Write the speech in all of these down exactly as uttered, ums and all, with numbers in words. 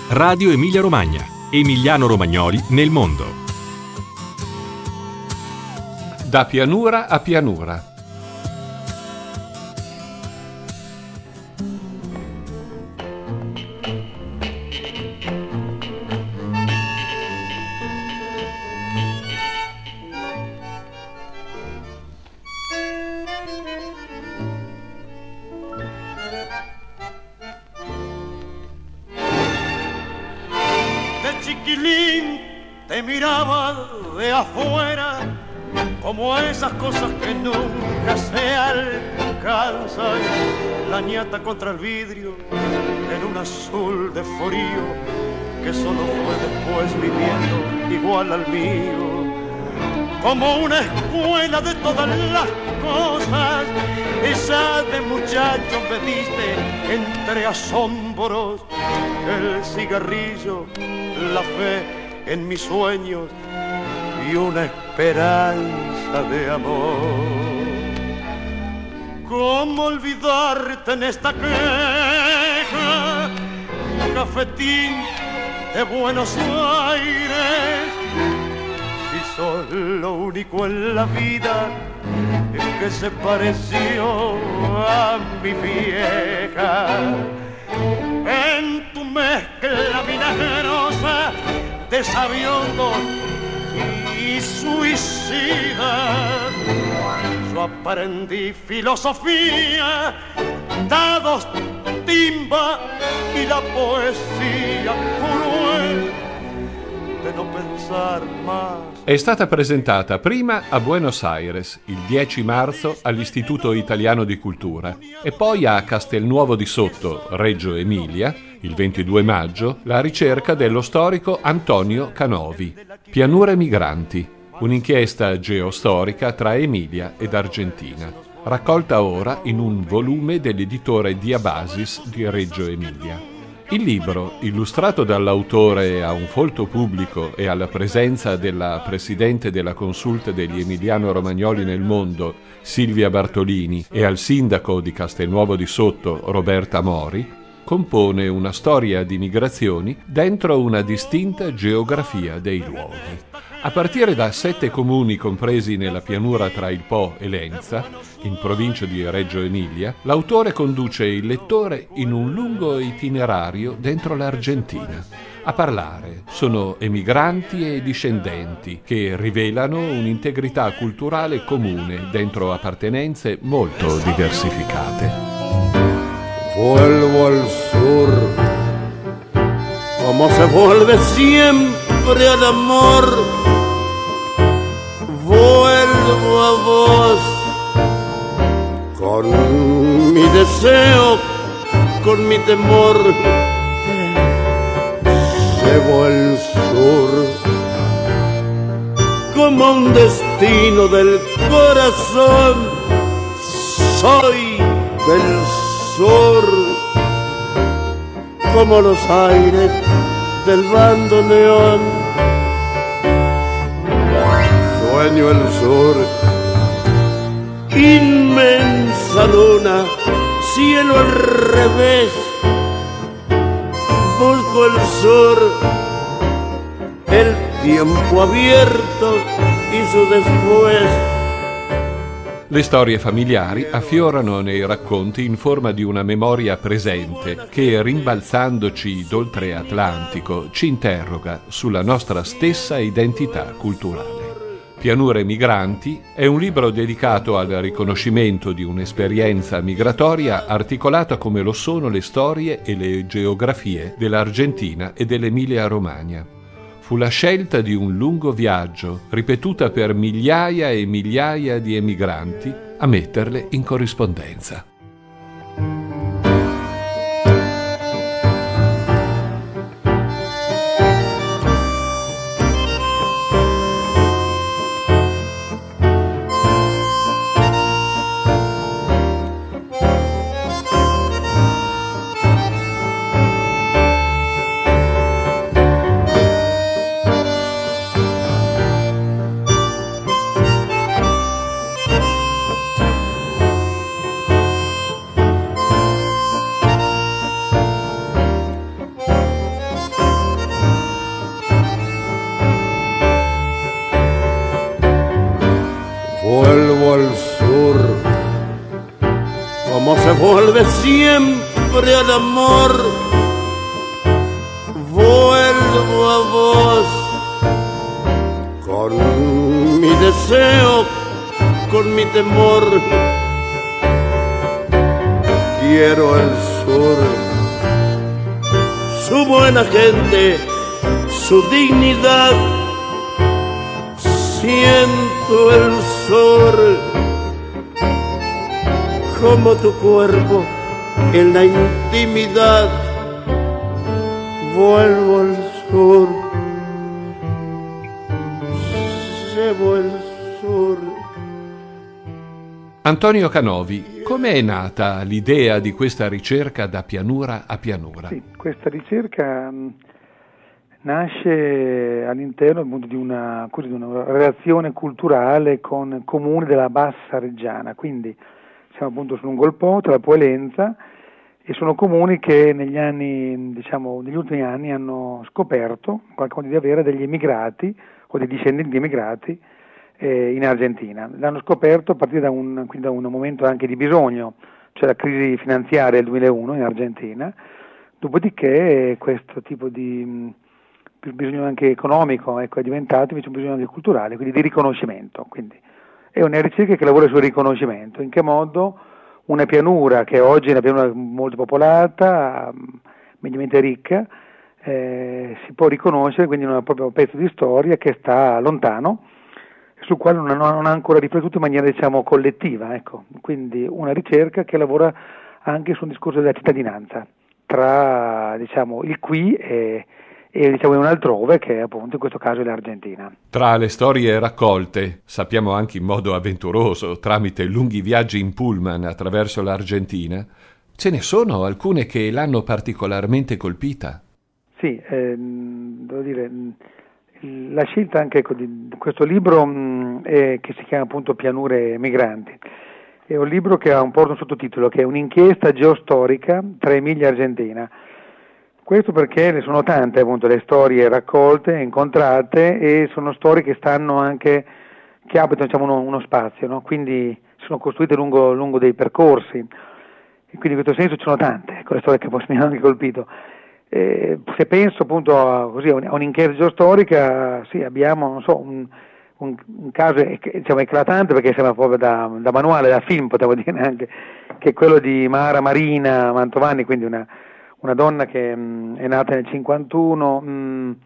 Radio Emilia Romagna. Emiliano Romagnoli nel mondo. Da pianura a pianura. Chiquilín, te miraba de afuera como esas cosas que nunca se alcanzan. La ñata contra el vidrio en un azul de frío que solo fue después viviendo igual al mío. Como una escuela de todas las cosas, esa de muchacho me diste entre asombros, el cigarrillo, la fe en mis sueños y una esperanza de amor. ¿Cómo olvidarte en esta queja, cafetín de Buenos Aires? Si sos lo único en la vida que se pareció a mi vieja. En tu mezcla milagrosa de sabiondo y suicida, yo aprendí filosofía, dados, timba y la poesía cruel de no pensar más. È stata presentata prima a Buenos Aires il dieci marzo all'Istituto Italiano di Cultura e poi a Castelnuovo di Sotto, Reggio Emilia, il ventidue maggio, la ricerca dello storico Antonio Canovi. Pianure migranti, un'inchiesta geostorica tra Emilia ed Argentina, raccolta ora in un volume dell'editore Diabasis di Reggio Emilia. Il libro, illustrato dall'autore a un folto pubblico e alla presenza della presidente della Consulta degli Emiliano Romagnoli nel mondo, Silvia Bartolini, e al sindaco di Castelnuovo di Sotto, Roberta Mori, compone una storia di migrazioni dentro una distinta geografia dei luoghi. A partire da sette comuni compresi nella pianura tra il Po e l'Enza, in provincia di Reggio Emilia, l'autore conduce il lettore in un lungo itinerario dentro l'Argentina. A parlare sono emigranti e discendenti che rivelano un'integrità culturale comune dentro appartenenze molto diversificate. Vuelvo al sur, como se vuelve siempre al amor. Vuelvo a vos, con mi deseo, con mi temor. Llevo el sur, como un destino del corazón. Soy del sur, como los aires del bandoneón. Sueño el sur, inmensa luna, cielo al revés. Busco el sur, el tiempo abierto y su después. Le storie familiari affiorano nei racconti in forma di una memoria presente che, rimbalzandoci d'oltre Atlantico, ci interroga sulla nostra stessa identità culturale. Pianure migranti è un libro dedicato al riconoscimento di un'esperienza migratoria articolata come lo sono le storie e le geografie dell'Argentina e dell'Emilia-Romagna. Fu la scelta di un lungo viaggio, ripetuta per migliaia e migliaia di emigranti, a metterle in corrispondenza. vuelve siempre al amor, vuelvo a vos, con mi deseo, con mi temor, quiero el sur, su buena gente, su dignidad, siento el sol, como tu cuerpo en la intimidad, vuelvo al sur, llevo el sur. Antonio Canovi, com'è nata l'idea di questa ricerca da pianura a pianura? Sì, questa ricerca mh, nasce all'interno appunto, di, una, così, di una relazione culturale con comuni della Bassa Reggiana, quindi siamo appunto lungo il Po, tra la Po e Lenza, e sono comuni che negli anni, diciamo, negli ultimi anni hanno scoperto in qualche modo di avere degli emigrati o dei discendenti di emigrati eh, in Argentina. L'hanno scoperto a partire da un, quindi da un momento anche di bisogno, cioè la crisi finanziaria del duemilauno in Argentina, dopodiché questo tipo di mh, bisogno anche economico ecco, è diventato invece un bisogno anche culturale, quindi di riconoscimento. Quindi è una ricerca che lavora sul riconoscimento, in che modo una pianura che oggi è una pianura molto popolata, mediamente ricca, eh, si può riconoscere quindi in un proprio pezzo di storia che sta lontano, sul quale non, non ha ancora riflettuto in maniera diciamo collettiva, ecco. Quindi una ricerca che lavora anche sul discorso della cittadinanza, tra diciamo il qui e e diciamo in un altrove che appunto in questo caso è l'Argentina. Tra le storie raccolte, sappiamo anche in modo avventuroso, tramite lunghi viaggi in pullman attraverso l'Argentina, ce ne sono alcune che l'hanno particolarmente colpita? Sì, ehm, devo dire, la scelta anche ecco, di questo libro mh, è, che si chiama appunto Pianure migranti, è un libro che ha un po' un sottotitolo che è un'inchiesta geostorica tra Emilia e Argentina. Questo perché ne sono tante appunto le storie raccolte, incontrate e sono storie che stanno anche, che abitano diciamo uno, uno spazio, no? Quindi sono costruite lungo, lungo dei percorsi e quindi in questo senso ci sono tante, ecco le storie che mi hanno anche colpito. Eh, se penso appunto a, così, a un'inchiesta geostorica, sì abbiamo non so, un, un, un caso diciamo eclatante perché sembra proprio da, da manuale, da film potevo dire anche, che è quello di Mara Marina Mantovani, quindi una una donna che mh, è nata nel cinquantuno, mh,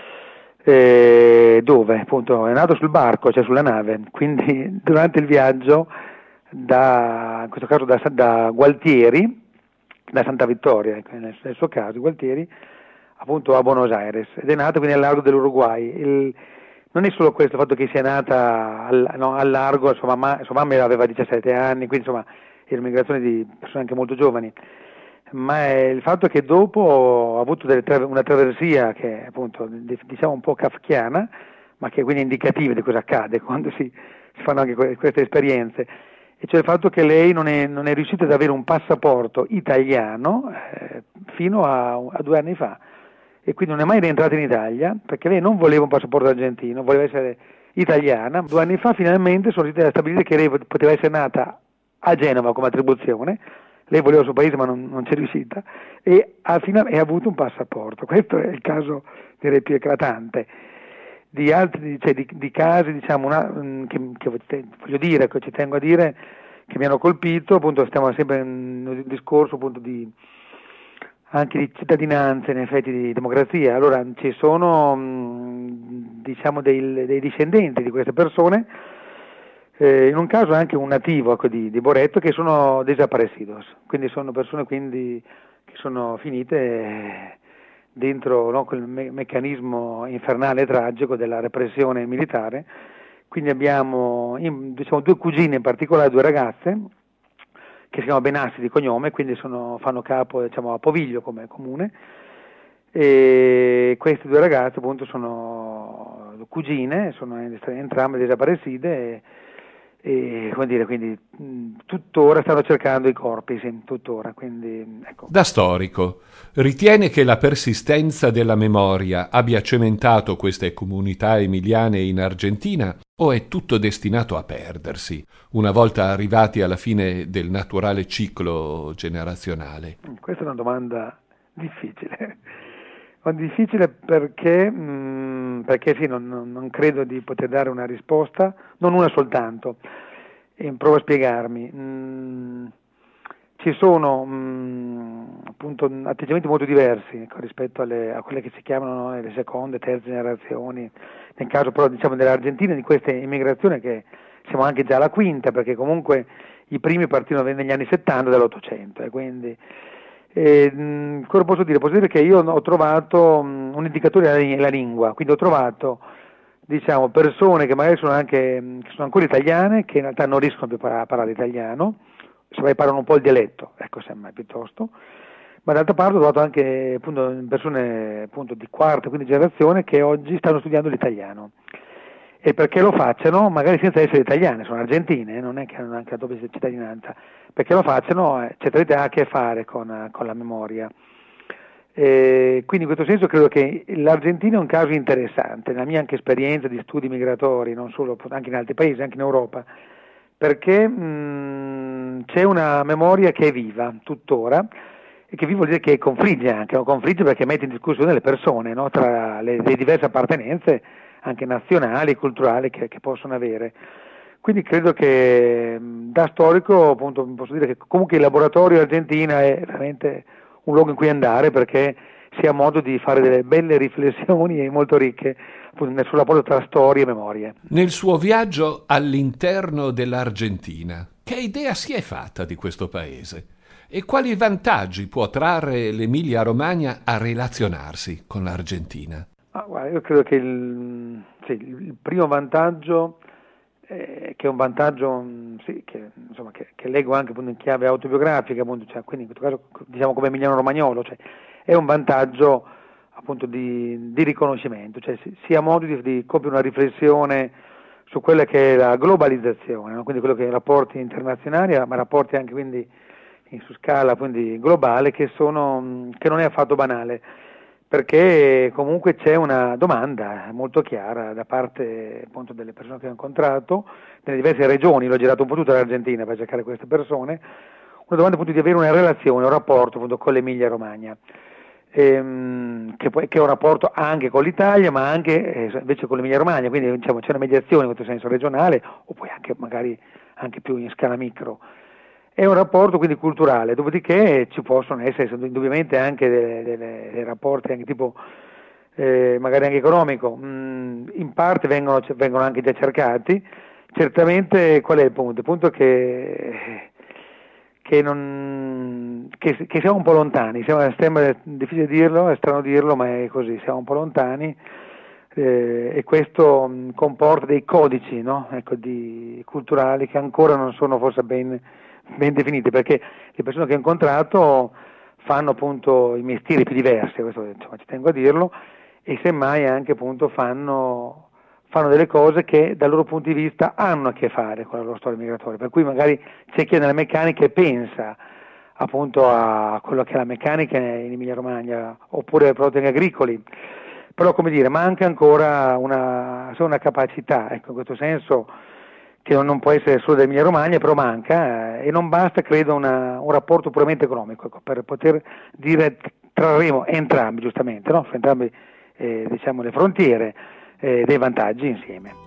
eh, dove appunto è nata sul barco, cioè sulla nave, quindi durante il viaggio, da, in questo caso da, da Gualtieri, da Santa Vittoria, nel, nel suo caso Gualtieri, appunto a Buenos Aires, ed è nata quindi al largo dell'Uruguay. Il, non è solo questo, il fatto che sia nata al, no, al largo, sua mamma, sua mamma aveva diciassette anni, quindi insomma era un'immigrazione di persone anche molto giovani, ma è il fatto che dopo ha avuto delle tra- una traversia che è appunto diciamo un po' kafkiana, ma che è quindi indicativa di cosa accade quando si, si fanno anche que- queste esperienze, e cioè il fatto che lei non è, non è riuscita ad avere un passaporto italiano eh, fino a, a due anni fa, e quindi non è mai rientrata in Italia perché lei non voleva un passaporto argentino, voleva essere italiana. Due anni fa finalmente sono riusciti a stabilire che lei poteva essere nata a Genova come attribuzione. Lei voleva il suo paese ma non, non c'è riuscita e ha, ha avuto un passaporto. Questo è il caso direi più eclatante. Di altri cioè, di, di casi diciamo una, che, che voglio dire, che ci tengo a dire, che mi hanno colpito, appunto stiamo sempre in un discorso appunto di anche di cittadinanza, in effetti di democrazia. Allora ci sono diciamo dei, dei discendenti di queste persone, Eh, in un caso anche un nativo ecco, di, di Boreto, che sono desaparecidos, quindi sono persone quindi che sono finite dentro no, quel me- meccanismo infernale e tragico della repressione militare. Quindi abbiamo in, diciamo, due cugine in particolare, due ragazze che si chiamano Benassi di cognome, quindi sono, fanno capo diciamo, a Poviglio come comune, e queste due ragazze appunto sono cugine, sono entrambe desaparecide e, e come dire, quindi mh, tuttora stanno cercando i corpi, sì, tuttora, quindi ecco. Da storico, ritiene che la persistenza della memoria abbia cementato queste comunità emiliane in Argentina o è tutto destinato a perdersi una volta arrivati alla fine del naturale ciclo generazionale? Questa è una domanda difficile. Difficile perché, mh, perché sì, non, non credo di poter dare una risposta, non una soltanto, e provo a spiegarmi. Mh, ci sono mh, appunto atteggiamenti molto diversi, ecco, rispetto alle, a quelle che si chiamano, no, le seconde, terze generazioni, nel caso però diciamo dell'Argentina, di questa immigrazione che siamo anche già alla quinta, perché comunque i primi partirono negli anni settanta dell'Ottocento, e quindi Eh, mh, cosa posso dire? Posso dire che io ho trovato mh, un indicatore della lingua, quindi ho trovato, diciamo, persone che magari sono anche, mh, che sono ancora italiane, che in realtà non riescono più a parlare, a parlare italiano, semmai parlano un po' il dialetto, ecco, semmai piuttosto, ma d'altra parte ho trovato anche appunto persone appunto di quarta, quinta generazione che oggi stanno studiando l'italiano. E perché lo facciano, magari senza essere italiane, sono argentine, non è che hanno anche la doppia cittadinanza, perché lo facciano eh, certamente ha a che fare con, con la memoria. E quindi in questo senso credo che l'Argentina è un caso interessante, nella mia anche esperienza di studi migratori, non solo, anche in altri paesi, anche in Europa, perché mh, c'è una memoria che è viva tuttora, e che viva vuol dire che confligge anche, non confligge perché mette in discussione le persone, no, tra le, le diverse appartenenze, anche nazionali, culturali che, che possono avere. Quindi credo che da storico appunto posso dire che comunque il laboratorio Argentina è veramente un luogo in cui andare, perché si ha modo di fare delle belle riflessioni molto ricche appunto sul rapporto tra storie e memorie. Nel suo viaggio all'interno dell'Argentina, che idea si è fatta di questo paese? E quali vantaggi può trarre l'Emilia-Romagna a relazionarsi con l'Argentina? Ah, guarda, io credo che il, sì, il primo vantaggio, eh, che è un vantaggio sì, che, insomma, che, che leggo anche appunto, in chiave autobiografica, appunto, cioè, quindi in questo caso diciamo come emiliano romagnolo, cioè, è un vantaggio appunto di, di riconoscimento, cioè si, si ha modo di, di compiere una riflessione su quella che è la globalizzazione, no? Quindi quello che è i rapporti internazionali, ma rapporti anche quindi in, su scala quindi globale, che, sono, che non è affatto banale, perché comunque c'è una domanda molto chiara da parte appunto delle persone che ho incontrato nelle diverse regioni, l'ho girato un po' tutta l'Argentina per cercare queste persone, una domanda appunto di avere una relazione, un rapporto appunto con l'Emilia Romagna, ehm, che, poi, che è un rapporto anche con l'Italia ma anche eh, invece con l'Emilia Romagna, quindi diciamo, c'è una mediazione in questo senso regionale o poi anche magari anche più in scala micro. È un rapporto quindi culturale, dopodiché ci possono essere indubbiamente anche dei, dei, dei rapporti anche tipo eh, magari anche economico, mm, in parte vengono, vengono anche già cercati. Certamente qual è il punto? Il punto è che, che, non, che, che siamo un po' lontani, siamo, sembra difficile dirlo, è strano dirlo, ma è così, siamo un po' lontani eh, e questo mh, comporta dei codici, no? Ecco, di, culturali che ancora non sono forse ben ben definite, perché le persone che ho incontrato fanno appunto i mestieri più diversi, questo insomma, ci tengo a dirlo, e semmai anche appunto fanno, fanno delle cose che dal loro punto di vista hanno a che fare con la loro storia migratoria, per cui magari c'è chi è nella meccanica e pensa appunto a quello che è la meccanica in Emilia Romagna, oppure ai prodotti agricoli, però come dire, manca ancora una, una capacità, ecco, in questo senso, che non può essere solo dell'Emilia Romagna, però manca eh, e non basta, credo, una, un rapporto puramente economico, ecco, per poter dire trarremo entrambi, giustamente, no? Su entrambi eh, diciamo, le frontiere, eh, dei vantaggi insieme.